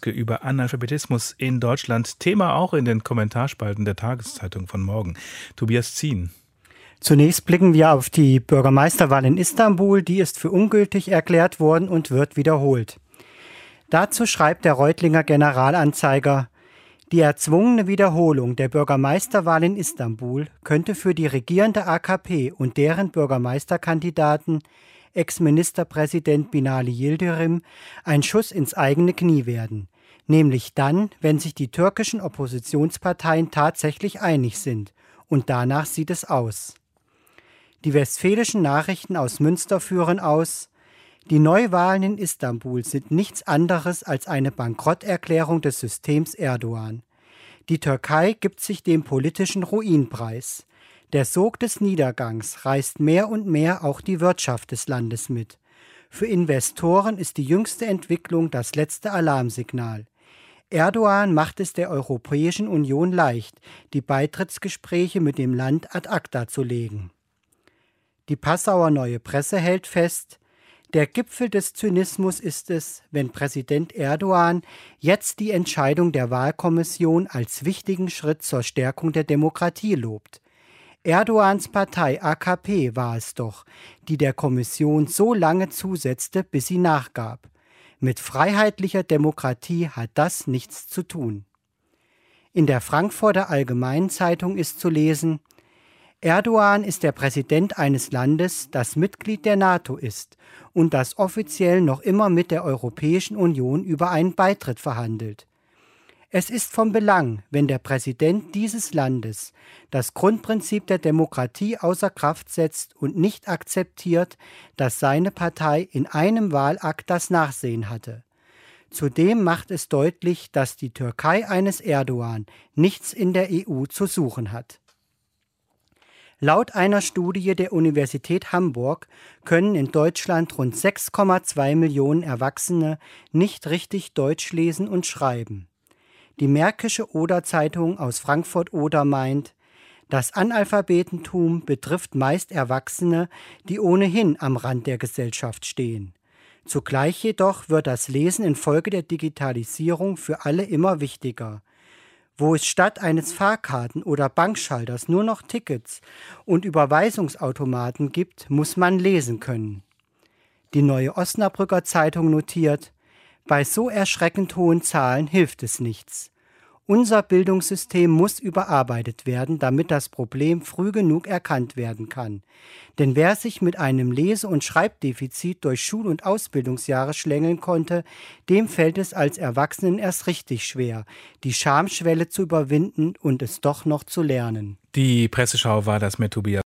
Watzke über Analphabetismus in Deutschland. Thema auch in den Kommentarspalten der Tageszeitung von morgen. Tobias Zien. Zunächst blicken wir auf die Bürgermeisterwahl in Istanbul. Die ist für ungültig erklärt worden und wird wiederholt. Dazu schreibt der Reutlinger Generalanzeiger: Die erzwungene Wiederholung der Bürgermeisterwahl in Istanbul könnte für die regierende AKP und deren Bürgermeisterkandidaten Ex-Ministerpräsident Binali Yildirim ein Schuss ins eigene Knie werden. Nämlich dann, wenn sich die türkischen Oppositionsparteien tatsächlich einig sind. Und danach sieht es aus. Die Westfälischen Nachrichten aus Münster führen aus: Die Neuwahlen in Istanbul sind nichts anderes als eine Bankrotterklärung des Systems Erdogan. Die Türkei gibt sich dem politischen Ruin preis. Der Sog des Niedergangs reißt mehr und mehr auch die Wirtschaft des Landes mit. Für Investoren ist die jüngste Entwicklung das letzte Alarmsignal. Erdogan macht es der Europäischen Union leicht, die Beitrittsgespräche mit dem Land ad acta zu legen. Die Passauer Neue Presse hält fest: Der Gipfel des Zynismus ist es, wenn Präsident Erdogan jetzt die Entscheidung der Wahlkommission als wichtigen Schritt zur Stärkung der Demokratie lobt. Erdogans Partei AKP war es doch, die der Kommission so lange zusetzte, bis sie nachgab. Mit freiheitlicher Demokratie hat das nichts zu tun. In der Frankfurter Allgemeinen Zeitung ist zu lesen: Erdogan ist der Präsident eines Landes, das Mitglied der NATO ist und das offiziell noch immer mit der Europäischen Union über einen Beitritt verhandelt. Es ist von Belang, wenn der Präsident dieses Landes das Grundprinzip der Demokratie außer Kraft setzt und nicht akzeptiert, dass seine Partei in einem Wahlakt das Nachsehen hatte. Zudem macht es deutlich, dass die Türkei eines Erdogan nichts in der EU zu suchen hat. Laut einer Studie der Universität Hamburg können in Deutschland rund 6,2 Millionen Erwachsene nicht richtig Deutsch lesen und schreiben. Die Märkische Oder-Zeitung aus Frankfurt-Oder meint: Das Analphabetentum betrifft meist Erwachsene, die ohnehin am Rand der Gesellschaft stehen. Zugleich jedoch wird das Lesen infolge der Digitalisierung für alle immer wichtiger. Wo es statt eines Fahrkarten- oder Bankschalters nur noch Tickets und Überweisungsautomaten gibt, muss man lesen können. Die Neue Osnabrücker Zeitung notiert: Bei so erschreckend hohen Zahlen hilft es nichts. Unser Bildungssystem muss überarbeitet werden, damit das Problem früh genug erkannt werden kann. Denn wer sich mit einem Lese- und Schreibdefizit durch Schul- und Ausbildungsjahre schlängeln konnte, dem fällt es als Erwachsenen erst richtig schwer, die Schamschwelle zu überwinden und es doch noch zu lernen. Die Presseschau war das mit Tobias